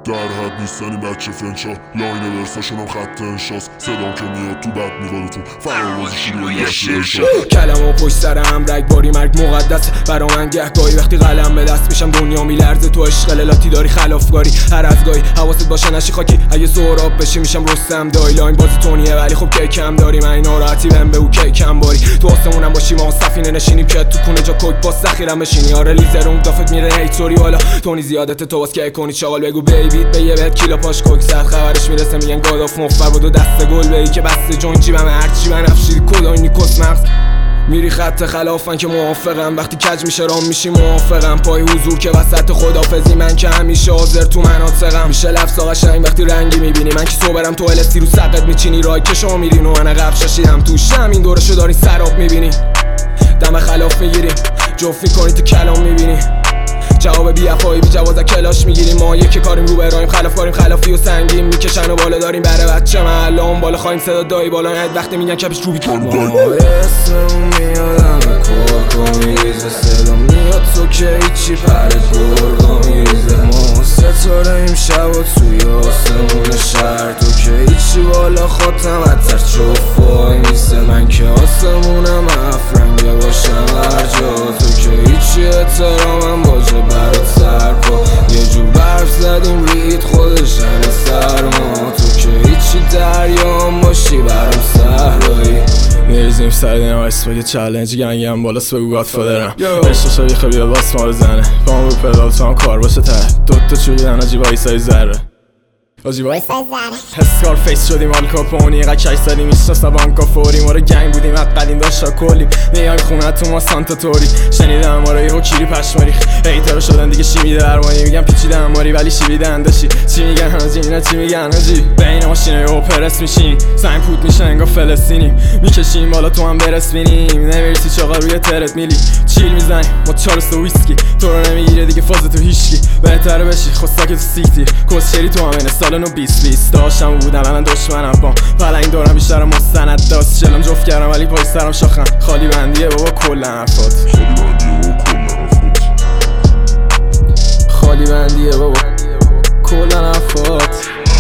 در حد نیستن این بچه فنچا، لاین ورساشون هم خط انشاست، صدام که میاد تو بد میقاده تو فرامازی روی یشرشا. کلمه پشت سر هم رگباری مرگ مقدسه برا من گهگاهی، وقتی قلم به دست میشم دنیا میلرزه. تو عشق للاتی داری خلافکاری هر از گاهی، حواست باشه نشی خاکی، اگه سهراب بشی میشم رستم دایلاین. بازی تونیه ولی خب کیکم داری، من ناراحتی بهم بگو کیکم باری. تو آسمونم باشی ما سفینه نشینیم که تو خونه جا کوک با سخیرم بشینی. آره لیزرون دافت میره هیتوری والا، تونی زیادت تو باز که کنی چاقال بگو بیبیت به یه بهت کیلا پاش کوک زد. خبرش میرسه میگن گاداف مفر بود و دست گل به ای که بسته جون جیبم هرچی بنفشید کداینی کس مغز. میری خط خلافن که موافقم، وقتی کج میشه رام میشی موافقم. پای حضور که وسط خدافزی، من که همیشه حاضر تو مناطقم. میشه لفظ قشنگ وقتی رنگی میبینی، من که صبرم تو الستی رو سقت میچینی. رای که شما میرین و من عقب ششیدم توشم، این دورشو داری سراب میبینی. دم خلاف میگیریم جفت میکنی تو کلام میبینی، جواب بی‌وفایی بی جواز کلاش میگیریم. ما یک کاریم رو برایم خلاف کاریم، خلافی و سنگین میکشن و بالا داریم برای بچه محلام بالا خواهیم صدا دایی بالا ند وقتی میگن کپش چوبی تو ما اسممون میادم کارگاه میریزه، صدا میاد تو که هیچی پر گرگاه میریزه. ما ستاره ایم شب و توی آسمون شهر، تو که هیچی بالا خاتم اتر چوفای میسه. من که آسمونم افرنگه باشم هر جا، تو که هیچی احترامم باجه برات سرپا. یه جور برف زدیم رید خودش همه سرما، تو که هیچی دریام باشی برام صحرایی. میریزیم سر دینم اسم بگه چالنج گنگم بالاست بگو گادفادرم. عشق شبیخه بیا باس ما رو زنه با هم رو پدال تو هم کار باشه ته دوتا چوری دن آجی با ایسای ذره اسکار فیس شدیم آل کاپونی قکش زدیم ایشناستا بانکا فوری. ما رو گنگ بودیم حد قدیم داشتا کلی میان خونه تو ما سانتا توری. شنیدم ما رو یهو کیری پشماریخ ایترا شدن دیگه شی میده درمانی. میگم پیچیدم ماری ولی شی بیدن داشی. چی میگن هاجی اینا چی میگن هاجی؟ بین ماشینای اوپرس میشیم سنگ پوت میشه انگا فلسطینیم، میکشیم بالا تو هم برس بینیم. نمیرسی چاقا روی ترت میلی چیل میزنیم ما 400 ویسکی، تو رو نمیگیره دیگه فاز تو هیچکی. بهتره بشی خود تو سیکتی کسچری تو همین سال نو 20 داشتم بودم الان دشمنم با پلنگ دارم بیشتر مستند داست شلم جفت کردم ولی پای سرم شاخم. خالی بندیه بابا کل حرفات، خالی بندیه بابا کل حرفات.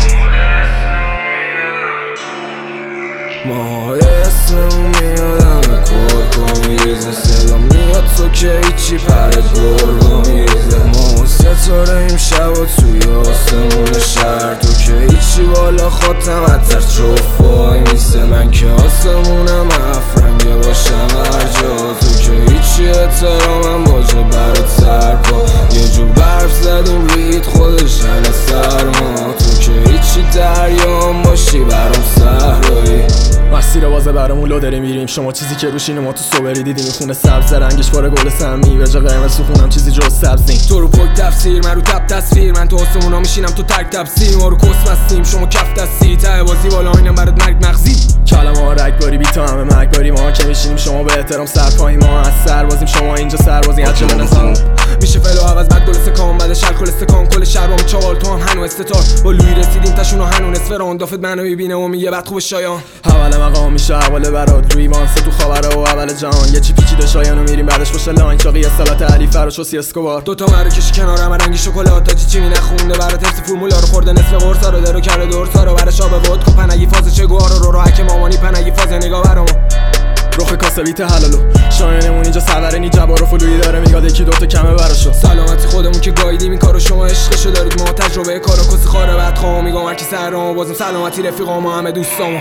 ما اسممون میادم کارگاه میریزه، صدا میاد تو که هیچی پر گرگاه میریزه. ما ستاره ایم شب و توی آسمون شهر، تو که هیچی بالا خاتم اتر چوفای میسه. من که آسمونم افرنگه باشم هر جا، تو که هیچی احترامم باجه برات سرپا. یه جور برف زدیم رید خودش همه سرما، تو که هیچی دریام باشی برام صحرایی. مسیر بازه برامون لو داریم میریم، شما چیزی که روش اینه ما تو صبری دیدیم. خونه سبز رنگش باره گل سمی به جا قرمز تو خونم چیزی جز سبز نیم. تو رو پک تفسیر من رو تپ تصویر، من تو آسمونا میشینم تو ترک تفسیر. ما رو کس مستیم شما کف دستی ته بازی بالا اینم برات مرگ مغزی. کلمه ها رگباری بی تا همه مرگباری، ما که میشینیم شما به احترام سرپایی. ما از سربازیم شما اینجا سربازی هرچه به نظام میشه فلو عوض بعد گل استکان بعد شل کل استکان کل شهر با چاقال تو هم هنو استتار. با لوی رسیدیم تشون و هنو نصف ران دافت منو میبینه و میگه بعد خوب شایان. اول مقام میشه اول برات روی وانس تو خبره و اول جهان. یه چی پیچیده شایانو میریم بعدش باشه لاین چاقی سالات علی فراش و سی اسکوبار. دو تا مراکش کنارم رنگی شکلات تاجی چی می نخونده برات حفظ فرمولا رو خورده نصف قرصا رو درو کرده دورسا رو برای شاب ودکو پنگی فاز چگوار رو راک مامانی پنگی فاز نگاه برامو رخ کاسبیت حلالو. شایانمون اینجا سواره نی جبار و فلویی داره میگاد یکی دوتا کمه براشو. سلامتی خودمون که گایدیم این کارو شما عشقشو دارید، ما تجربه کارو کس خاره بعد خوام میگم هر کی سرام بازم سلامتی رفیقام و همه دوستامو.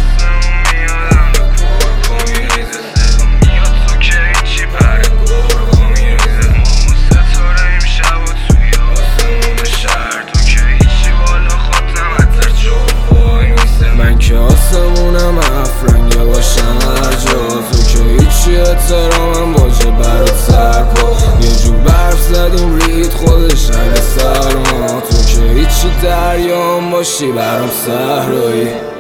آسمونم افرنگه باشم هر جا، تو که هیچی احترامم باجه برات سرپا. یه جور برف زدیم رید خودش همه سرما، تو که هیچی دریام باشی برام صحرایی.